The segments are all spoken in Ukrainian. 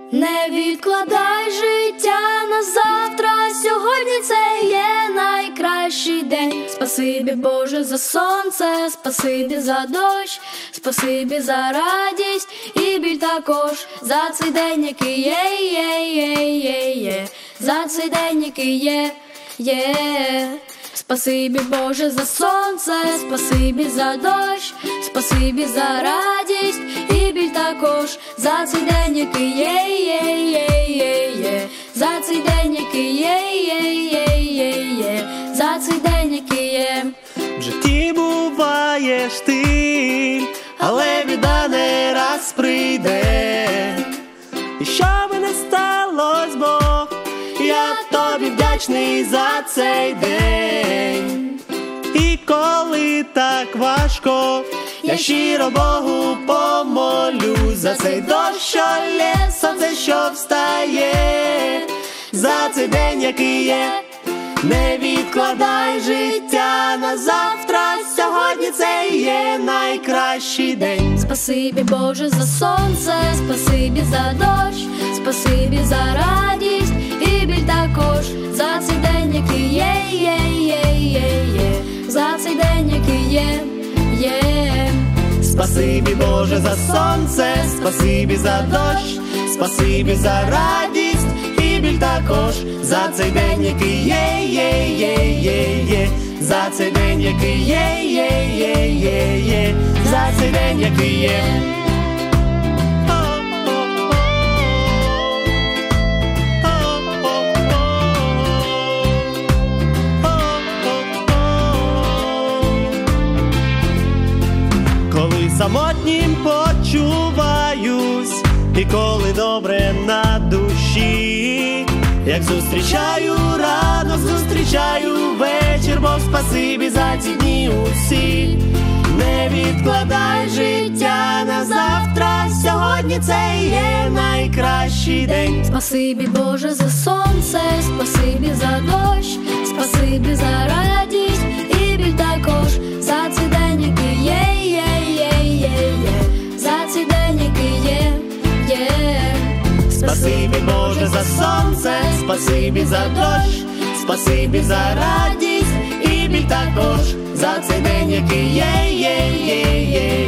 Не відкладай життя на завтра, сьогодні це є найкращий день. Спасибі, Боже, за сонце, спасибі за дощ, спасибі за радість і біль також, за цей день, який є, за цей день, який є. Спасибі, Боже, за сонце, спасибі за дощ, спасибі за радість і біль також, за цей день, який є, за цей день, який є, за цей день, який є. В житті буває штиль, але біда не раз прийде. І що би не сталось, Бог, я тобі вдячний за цей день. І коли так важко, я щиро Богу помолюсь за цей дощ, що лє, сонце, що встає, за цей день, який є. Не відкладай життя на завтра, сьогодні це є найкращий день. Спасибі, Боже, за сонце, спасибі за дощ, спасибі за радість і біль також, за цей день, який є, за цей день, який є. Спасибі, Боже, за сонце, спасибі за дощ, спасибі за радість і біль також, за цей день, який є, за цей день, який є, за цей день, який є. Коли самотнім почуваюсь, і коли добре на душі, як зустрічаю ранок, зустрічаю вечір, Бог, спасибі за ці дні усі. Не відкладай життя на завтра, сьогодні це є найкращий день. Спасибі, Боже, за сонце, спасибі за дощ, спасибі за радість і біль також, за цей день, який є, за цей день, який є. Спасибі, Боже, за сонце, спасибі за дощ, спасибі за радість і біль також, за цей день, який є,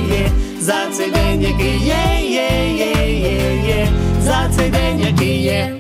за цей день, який є, за цей день, який є.